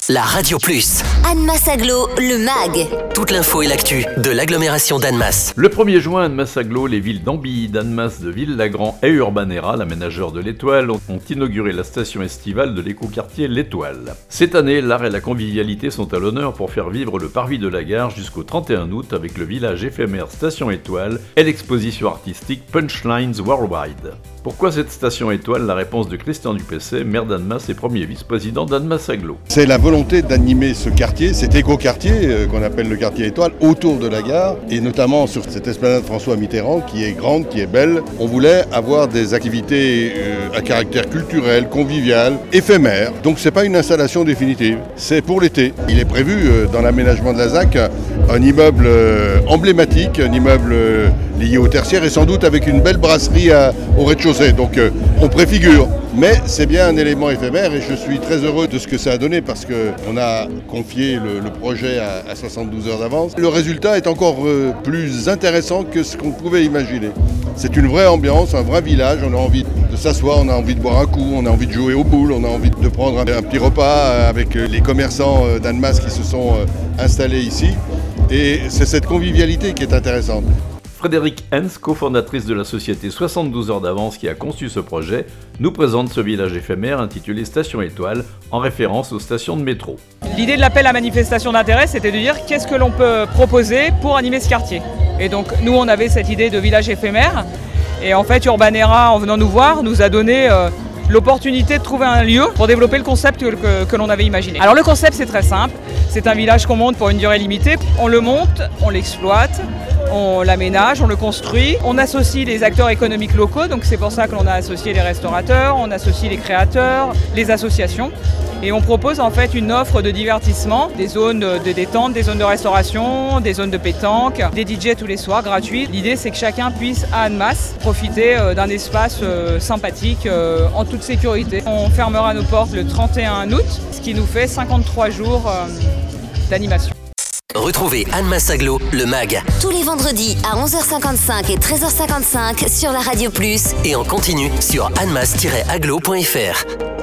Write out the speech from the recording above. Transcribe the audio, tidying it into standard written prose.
la Radio Plus. Annemasse Agglo, le MAG. Toute l'info et l'actu de l'agglomération d'Annemasse. Le 1er juin, Annemasse Agglo, les villes d'Ambilly, d'Annemasse, de Ville-Lagrand et Urbanera, l'aménageur de l'Étoile, ont inauguré la station estivale de l'écoquartier L'Étoile. Cette année, l'art et la convivialité sont à l'honneur pour faire vivre le parvis de la gare jusqu'au 31 août avec le village éphémère Station Étoile et l'exposition artistique Punchlines Worldwide. Pourquoi cette station Étoile? La réponse de Christian Duplessis, maire d'Annemasse et premier vice-président d'Annemasse Agglo. C'est la volonté d'animer ce quartier, cet éco-quartier qu'on appelle le quartier Étoile, autour de la gare, et notamment sur cette esplanade François Mitterrand qui est grande, qui est belle. On voulait avoir des activités à caractère culturel, convivial, éphémère. Donc c'est pas une installation définitive, c'est pour l'été. Il est prévu dans l'aménagement de la ZAC un immeuble emblématique, un immeuble lié au tertiaire et sans doute avec une belle brasserie au rez-de-chaussée. Donc on préfigure. Mais c'est bien un élément éphémère et je suis très heureux de ce que ça a donné parce qu'on a confié le projet à 72 heures d'avance. Le résultat est encore plus intéressant que ce qu'on pouvait imaginer. C'est une vraie ambiance, un vrai village, on a envie de s'asseoir, on a envie de boire un coup, on a envie de jouer aux boules, on a envie de prendre un petit repas avec les commerçants d'Annemasse qui se sont installés ici. Et c'est cette convivialité qui est intéressante. Frédéric Hens, cofondatrice de la société 72 heures d'avance qui a conçu ce projet, nous présente ce village éphémère intitulé Station Étoile, en référence aux stations de métro. L'idée de l'appel à manifestation d'intérêt, c'était de dire qu'est-ce que l'on peut proposer pour animer ce quartier. Et donc nous, on avait cette idée de village éphémère. Et en fait, Urbanera, en venant nous voir, nous a donné l'opportunité de trouver un lieu pour développer le concept que l'on avait imaginé. Alors le concept, c'est très simple. C'est un village qu'on monte pour une durée limitée. On le monte, on l'exploite, on l'aménage, on le construit. On associe les acteurs économiques locaux, donc c'est pour ça que l'on a associé les restaurateurs, on associe les créateurs, les associations. Et on propose en fait une offre de divertissement, des zones de détente, des zones de restauration, des zones de pétanque, des DJ tous les soirs gratuits. L'idée c'est que chacun puisse à Annemasse profiter d'un espace sympathique en toute sécurité. On fermera nos portes le 31 août, ce qui nous fait 53 jours d'animation. Retrouvez Annemasse Agglo, le MAG. Tous les vendredis à 11h55 et 13h55 sur la Radio Plus. Et en continu sur annemasse-agglo.fr.